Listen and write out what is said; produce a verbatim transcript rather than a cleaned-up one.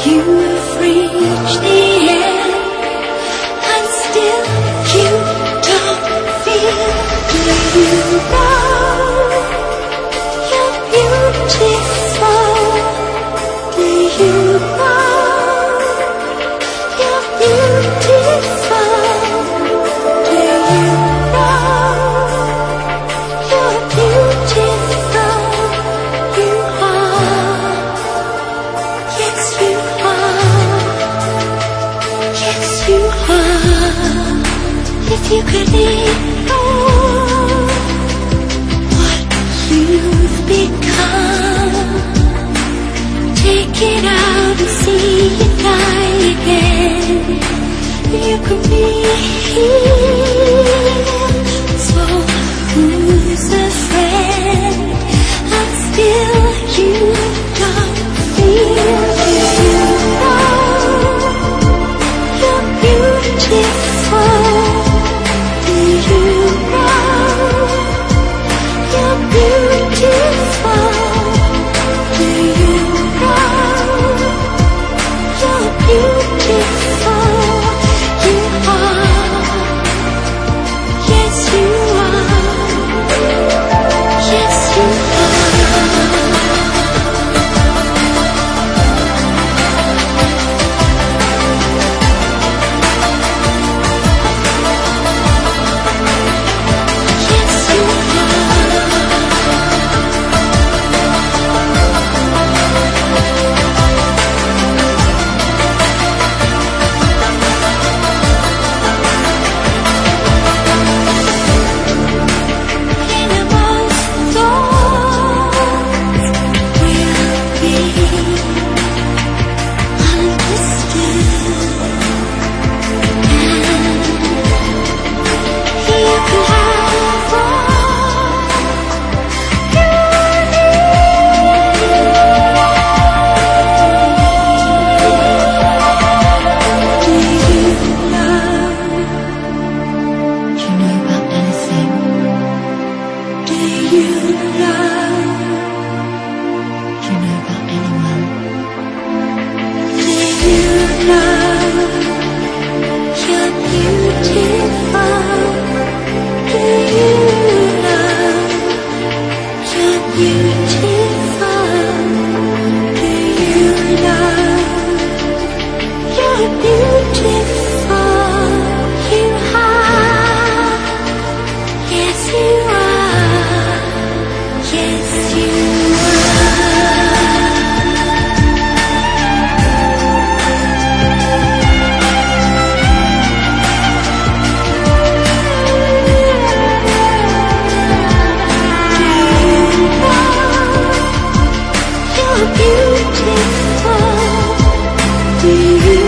You've reached the end, and still you don't feel. Do you know you're beautiful? Do you know you're beautiful? Do you know you're beautiful? You are. Yes, you are. Yes, you are. If you could ignore what you've become, take it out and see it die again. You could be here. So who's a friend? And still you don't feel. Do you know you're beautiful? Do you know you're beautiful? Do you know you're beautiful? You are. Yes, you are. Yes, you beautiful. Do you